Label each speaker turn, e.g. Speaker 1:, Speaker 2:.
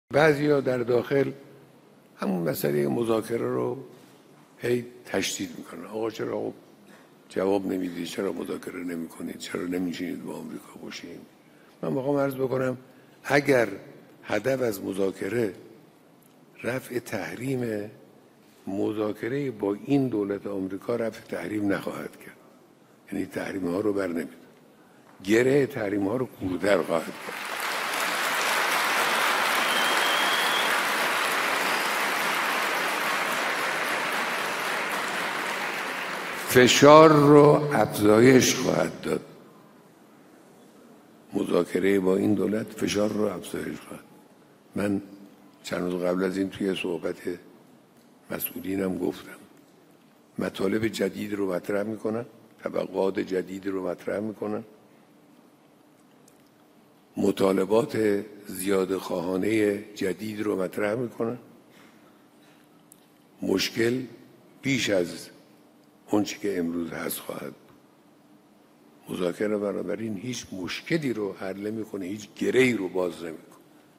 Speaker 1: بعضیا در داخل همون مسئله مذاکره رو هی تشدید میکنن. آقا چرا جواب نمیدید؟ چرا مذاکره نمیکنید؟ چرا نمیشینید با آمریکا باشیم؟ من میخوام عرض بکنم اگر هدف از مذاکره رفع تحریم، مذاکره با این دولت آمریکا رفع تحریم نخواهد کرد. یعنی تحریم ها رو بر نمی‌داره، گره تحریم ها رو کورتر خواهد کرد. فشار رو افزایش خواهد داد. مذاکره با این دولت فشار رو افزایش خواهد. من چند روز قبل از این توی صحبت مسئولینم گفتم مطالب جدید رو مطرح میکنن، طبقات جدید رو مطرح میکنن، مطالبات زیاده خواهانه جدید رو مطرح میکنن. مشکل بیش از اون چی که امروز هست خواهد. مذاکره بنابراین هیچ مشکلی رو حل نمیکنه، هیچ گره‌ای رو باز نمیکنه.